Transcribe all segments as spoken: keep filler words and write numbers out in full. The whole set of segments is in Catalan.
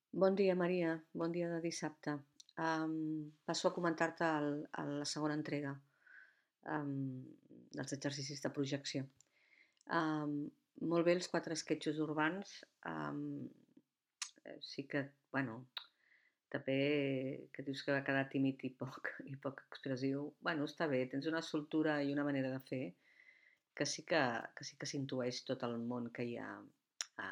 Bon dia, Maria. Bon dia de dissabte. Em, passo a comentar-te el- el- la segona entrega em, dels exercicis de projecció. Em, Molt bé els quatre esquetxos urbans. em, eh, sí que, bueno, també que dius que va quedar tímid i poc, i poc expressiu. Bueno, està bé, tens una soltura i una manera de fer que sí que, que sí que s'intueix tot el món que hi ha a,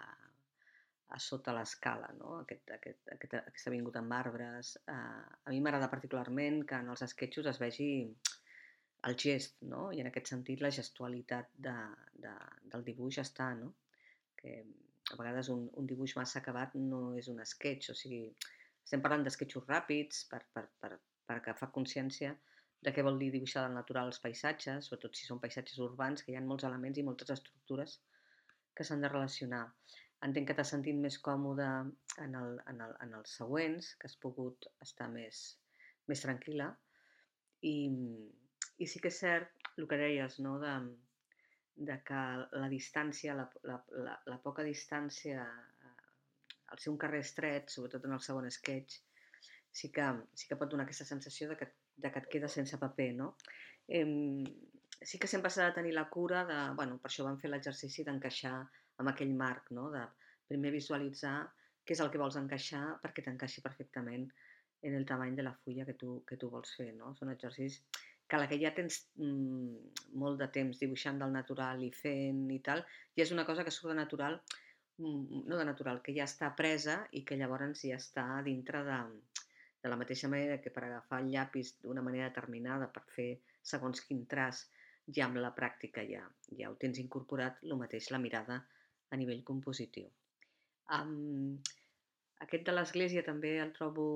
a sota l'escala, no? Aquest, aquest, aquest, aquesta avinguda amb arbres. Eh, a mi m'agrada particularment que en els esquetxos es vegi el gest, no? I en aquest sentit la gestualitat de, de, del dibuix està, no? Que a vegades un, un dibuix massa acabat no és un esquetx, o sigui, estem parlant d'esquetxos ràpids per, per, per, per agafar consciència de què vol dir dibuixar del natural els paisatges, sobretot si són paisatges urbans, que hi ha molts elements i moltes estructures que s'han de relacionar. Entenc que t'has sentit més còmode en, el, en, el, en els següents, que has pogut estar més, més tranquil·la. I, I sí que és cert el que deies, no? de, de que la distància, la, la, la, la poca distància, eh, al ser un carrer estret, sobretot en el segon sketch, sí que, sí que pot donar aquesta sensació de que, de que et quedes sense paper, no? Eh, sí que sempre s'ha de tenir la cura de, bueno, per això vam fer l'exercici d'encaixar amb aquell marc, no? De primer visualitzar què és el que vols encaixar perquè t'encaixi perfectament en el tamany de la fulla que tu, que tu vols fer, no? Són exercicis que a la que ja tens mm, molt de temps dibuixant del natural i fent i tal, ja és una cosa que surt de natural, mm, no de natural, que ja està presa i que llavors ja està dintre de, de la mateixa manera que per agafar el llapis d'una manera determinada per fer segons quin traç, ja amb la pràctica ja, ja ho tens incorporat, el mateix la mirada a nivell compositiu. Um, aquest de l'església també el trobo,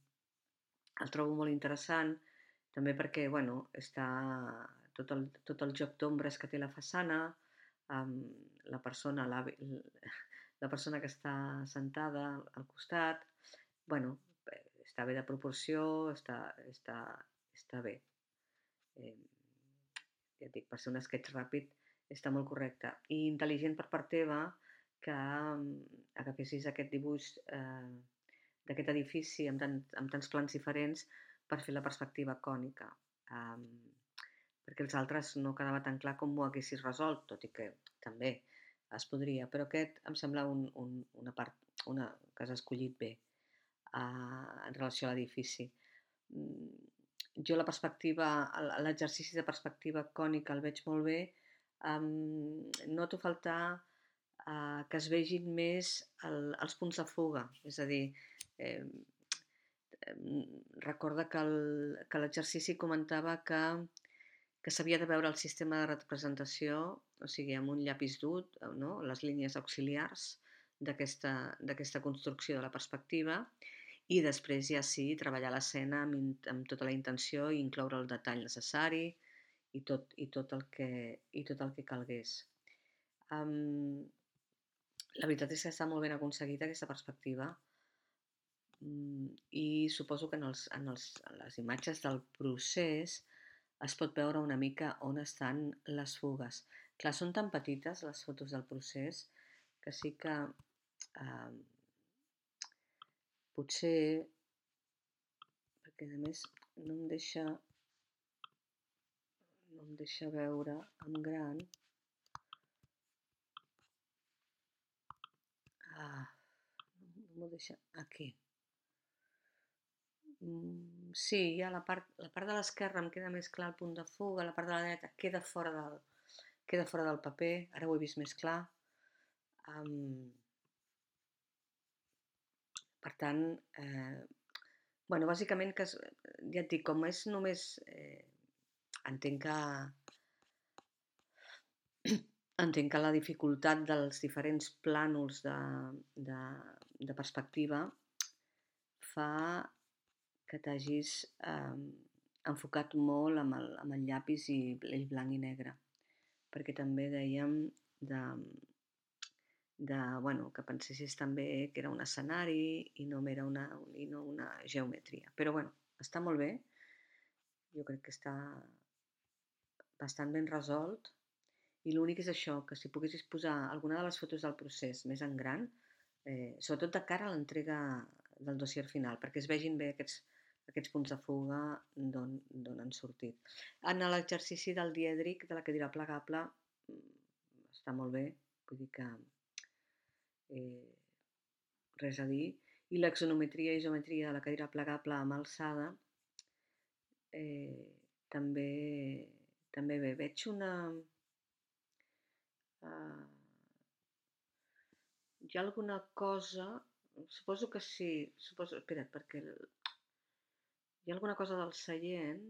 el trobo molt interessant, també perquè bueno, està tot el, tot el joc d'ombres que té la façana, um, la persona, la, la persona que està sentada al costat, bueno, està bé de proporció, està, està, està bé. Eh, ja et dic, per ser un sketch ràpid està molt correcte. I intel·ligent per part teva que mm, agafessis aquest dibuix eh, d'aquest edifici amb, tant, amb tants plans diferents per fer la perspectiva cònica. Um, perquè els altres no quedava tan clar com ho haguessis resolt, tot i que també es podria, però aquest em sembla un, un, una part una, que has escollit bé uh, en relació a l'edifici. Mm, jo la perspectiva, l'exercici de perspectiva cònica el veig molt bé. Um, noto faltar uh, que es vegin més el, els punts de fuga, és a dir, eh, recorda que el- que l'exercici comentava que, que s'havia de veure el sistema de representació, o sigui, amb un llapis dur, no? Les línies auxiliars d'aquesta construcció de la perspectiva, i després ja sí, treballar l'escena amb, amb tota la intenció i incloure el detall necessari i tot, i tot, el, que, i tot el que calgués. Um, la veritat és que està molt ben aconseguida aquesta perspectiva. Mm, i suposo que en, els, en, els, en les imatges del procés es pot veure una mica on estan les fugues. Clar, són tan petites les fotos del procés que sí que eh, potser, perquè a més no em deixa, no em deixa veure en gran. Ah, no m'ho deixa. Aquí. Mm, sí, ja la part, la part de l'esquerra em queda més clar el punt de fuga, la part de la dreta queda fora del, queda fora del paper, ara ho he vist més clar. Um, per tant, eh, bueno, bàsicament, que es, ja et dic, com és només, eh, entenc que, entenc que la dificultat dels diferents plànols de, de, de perspectiva fa que t'hagis eh, enfocat molt amb el, amb el llapis i el blanc i negre, perquè també dèiem de, de, bueno, que pensessis també que era un escenari i no era una, i no una geometria. Però bueno, està molt bé, jo crec que està bastant ben resolt i l'únic és això, que si poguessis posar alguna de les fotos del procés més en gran, eh, sobretot de cara a l'entrega del dossier final, perquè es vegin bé aquests, aquests punts de fuga d'on han sortit. En l'exercici del dièdric, de la cadira plegable, està molt bé, vull dir que eh, res a dir. I l'exonometria i isometria de la cadira plegable amb alçada eh, també, també bé. Veig una... Uh, hi ha alguna cosa... Suposo que sí. Suposo, espera't, perquè hi ha alguna cosa del seient,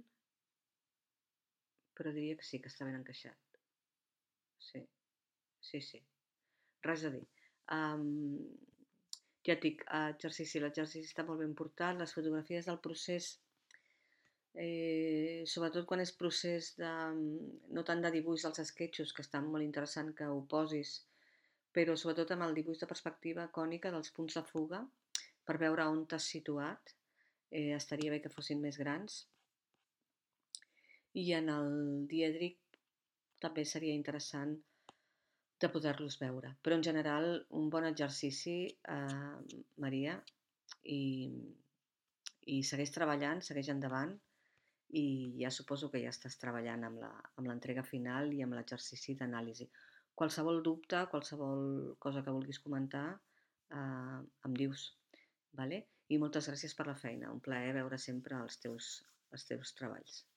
però diria que sí, que està ben encaixat. Sí, sí, sí. Res a dir. Um, ja et dic, exercici, l'exercici està molt ben portat, les fotografies del procés, eh, sobretot quan és procés de, no tant de dibuix dels esquetxos, que està molt interessant que ho posis, però sobretot amb el dibuix de perspectiva cònica dels punts de fuga, per veure on t'has situat, eh, estaria bé que fossin més grans. I en el dièdric també seria interessant de poder-los veure. Però en general un bon exercici, eh, Maria, i, i segueix treballant, segueix endavant, i ja suposo que ja estàs treballant amb la, amb l'entrega final i amb l'exercici d'anàlisi. Qualsevol dubte, qualsevol cosa que vulguis comentar, eh, em dius, vale? I moltes gràcies per la feina, un plaer veure sempre els teus, els teus treballs.